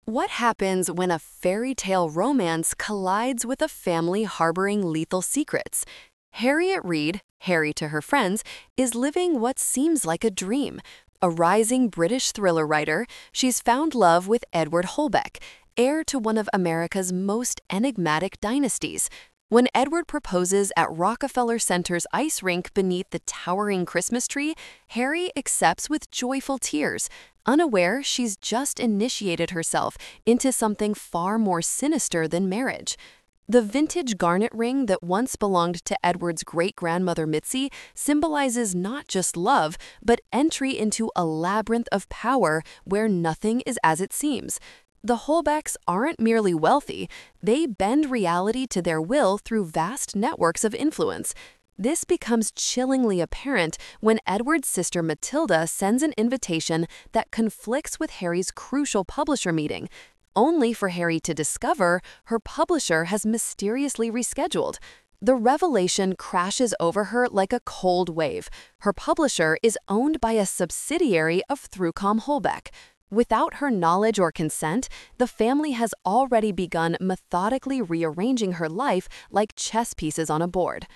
What happens when a fairy tale romance collides with a family harboring lethal secrets? Harriet Reed, Harry to her friends, is living what seems like a dream. A rising British thriller writer, she's found love with Edward Holbeck, heir to one of America's most enigmatic dynasties. When Edward proposes at Rockefeller Center's ice rink beneath the towering Christmas tree, Harry accepts with joyful tears, unaware she's just initiated herself into something far more sinister than marriage. The vintage garnet ring that once belonged to Edward's great-grandmother Mitzi symbolizes not just love, but entry into a labyrinth of power where nothing is as it seems. The Holbecks aren't merely wealthy, they bend reality to their will through vast networks of influence. This becomes chillingly apparent when Edward's sister Matilda sends an invitation that conflicts with Harry's crucial publisher meeting, only for Harry to discover her publisher has mysteriously rescheduled. The revelation crashes over her like a cold wave. Her publisher is owned by a subsidiary of Thrucombe Holbeck. Without her knowledge or consent, the family has already begun methodically rearranging her life like chess pieces on a board.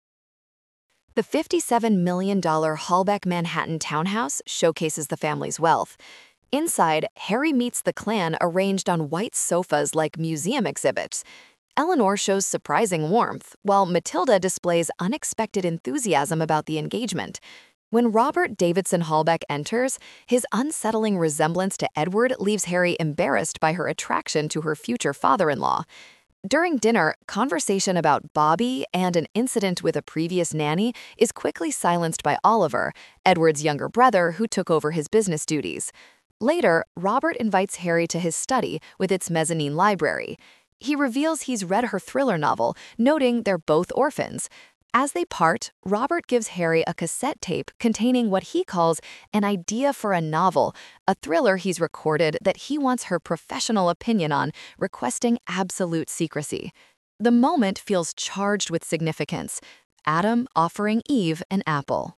The $57 million Holbeck Manhattan townhouse showcases the family's wealth. Inside, Harry meets the clan arranged on white sofas like museum exhibits. Eleanor shows surprising warmth, while Matilda displays unexpected enthusiasm about the engagement. When Robert Davidson Holbeck enters, his unsettling resemblance to Edward leaves Harry embarrassed by her attraction to her future father-in-law. During dinner, conversation about Bobby and an incident with a previous nanny is quickly silenced by Oliver, Edward's younger brother who took over his business duties. Later, Robert invites Harry to his study with its mezzanine library. He reveals he's read her thriller novel, noting they're both orphans. As they part, Robert gives Harry a cassette tape containing what he calls an idea for a novel, a thriller he's recorded that he wants her professional opinion on, requesting absolute secrecy. The moment feels charged with significance. Adam offering Eve an apple.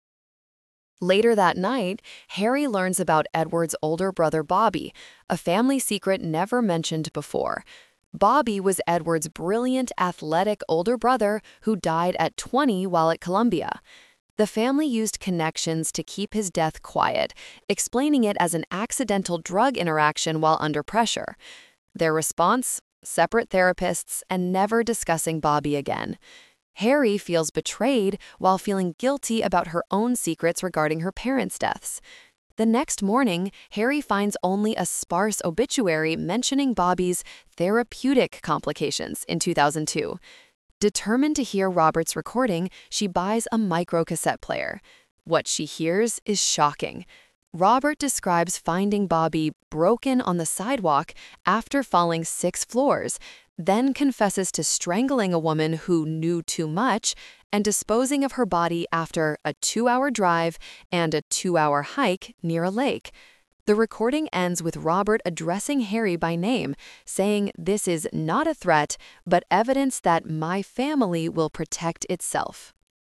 Later that night, Harry learns about Edward's older brother Bobby, a family secret never mentioned before. Bobby was Edward's brilliant, athletic older brother who died at 20 while at Columbia. The family used connections to keep his death quiet, explaining it as an accidental drug interaction while under pressure. Their response? Separate therapists and never discussing Bobby again. Harry feels betrayed while feeling guilty about her own secrets regarding her parents' deaths. The next morning, Harry finds only a sparse obituary mentioning Bobby's therapeutic complications in 2002. Determined to hear Robert's recording, she buys a microcassette player. What she hears is shocking. Robert describes finding Bobby broken on the sidewalk after falling 6 floors, then confesses to strangling a woman who knew too much and disposing of her body after a 2-hour drive and a 2-hour hike near a lake. The recording ends with Robert addressing Harry by name, saying this is not a threat, but evidence that my family will protect itself.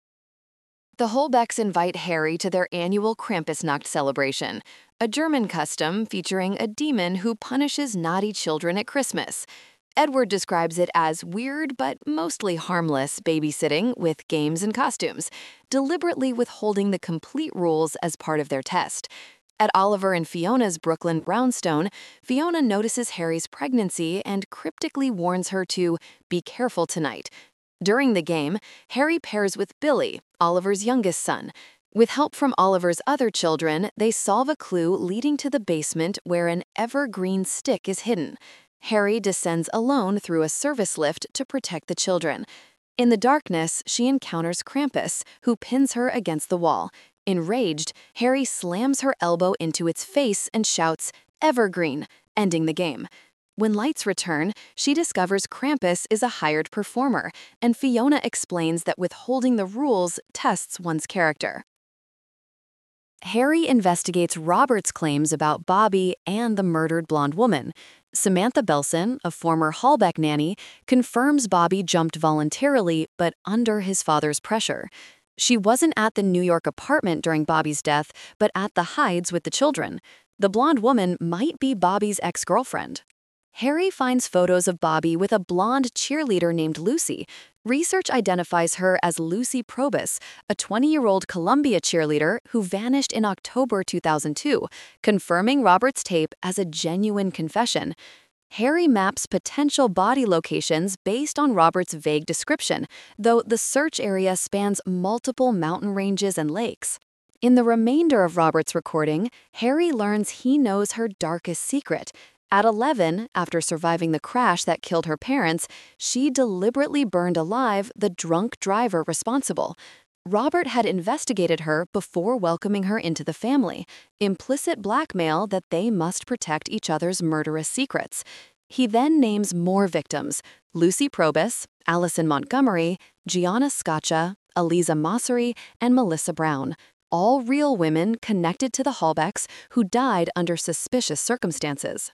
The Holbecks invite Harry to their annual Krampusnacht celebration, a German custom featuring a demon who punishes naughty children at Christmas. Edward describes it as weird but mostly harmless babysitting with games and costumes, deliberately withholding the complete rules as part of their test. At Oliver and Fiona's Brooklyn brownstone, Fiona notices Harry's pregnancy and cryptically warns her to be careful tonight. During the game, Harry pairs with Billy, Oliver's youngest son. With help from Oliver's other children, they solve a clue leading to the basement where an evergreen stick is hidden. Harry descends alone through a service lift to protect the children. In the darkness, she encounters Krampus, who pins her against the wall. Enraged, Harry slams her elbow into its face and shouts, "Evergreen," ending the game. When lights return, she discovers Krampus is a hired performer, and Fiona explains that withholding the rules tests one's character. Harry investigates Robert's claims about Bobby and the murdered blonde woman. Samantha Belson, a former Holbeck nanny, confirms Bobby jumped voluntarily but under his father's pressure. She wasn't at the New York apartment during Bobby's death, but at the Hydes with the children. The blonde woman might be Bobby's ex-girlfriend. Harry finds photos of Bobby with a blonde cheerleader named Lucy. Research identifies her as Lucy Probus, a 20-year-old Columbia cheerleader who vanished in October 2002, confirming Robert's tape as a genuine confession. Harry maps potential body locations based on Robert's vague description, though the search area spans multiple mountain ranges and lakes. In the remainder of Robert's recording, Harry learns he knows her darkest secret. At 11, after surviving the crash that killed her parents, she deliberately burned alive the drunk driver responsible. Robert had investigated her before welcoming her into the family, implicit blackmail that they must protect each other's murderous secrets. He then names more victims: Lucy Probus, Allison Montgomery, Gianna Scaccia, Eliza Mosseri, and Melissa Brown, all real women connected to the Halbechs who died under suspicious circumstances.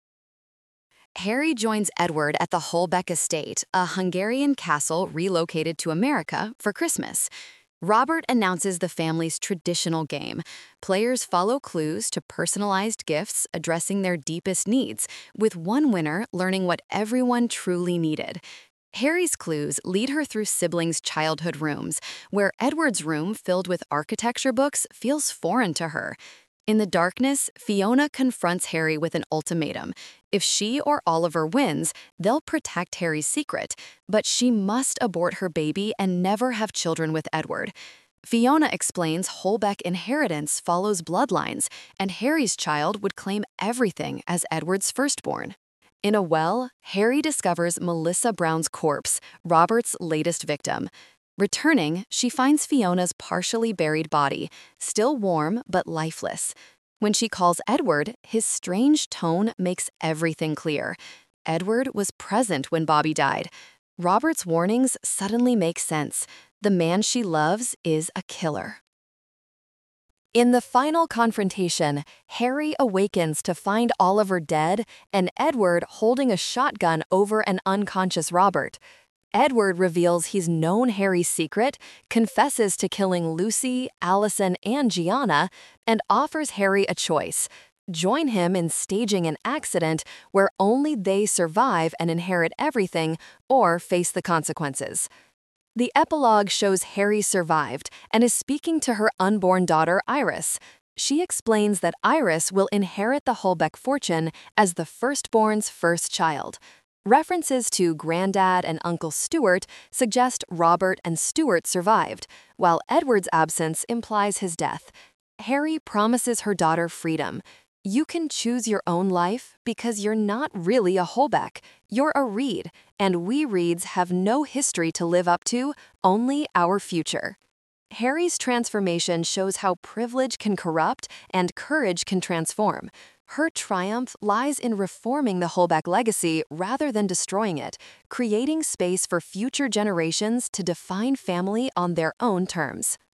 Harry joins Edward at the Holbeck estate, a Hungarian castle relocated to America, for Christmas. Robert announces the family's traditional game. Players follow clues to personalized gifts addressing their deepest needs, with one winner learning what everyone truly needed. Harry's clues lead her through siblings' childhood rooms, where Edward's room filled with architecture books feels foreign to her. In the darkness, Fiona confronts Harry with an ultimatum. If she or Oliver wins, they'll protect Harry's secret, but she must abort her baby and never have children with Edward. Fiona explains Holbeck inheritance follows bloodlines, and Harry's child would claim everything as Edward's firstborn. In a well, Harry discovers Melissa Brown's corpse, Robert's latest victim. Returning, she finds Fiona's partially buried body, still warm but lifeless. When she calls Edward, his strange tone makes everything clear. Edward was present when Bobby died. Robert's warnings suddenly make sense. The man she loves is a killer. In the final confrontation, Harry awakens to find Oliver dead and Edward holding a shotgun over an unconscious Robert. Edward reveals he's known Harry's secret, confesses to killing Lucy, Allison, and Gianna, and offers Harry a choice: join him in staging an accident where only they survive and inherit everything, or face the consequences. The epilogue shows Harry survived and is speaking to her unborn daughter, Iris. She explains that Iris will inherit the Holbeck fortune as the firstborn's first child. References to Granddad and Uncle Stuart suggest Robert and Stuart survived, while Edward's absence implies his death. Harry promises her daughter freedom. You can choose your own life because you're not really a Holbeck. You're a Reed, and we Reeds have no history to live up to, only our future. Harry's transformation shows how privilege can corrupt and courage can transform. Her triumph lies in reforming the Holbeck legacy rather than destroying it, creating space for future generations to define family on their own terms.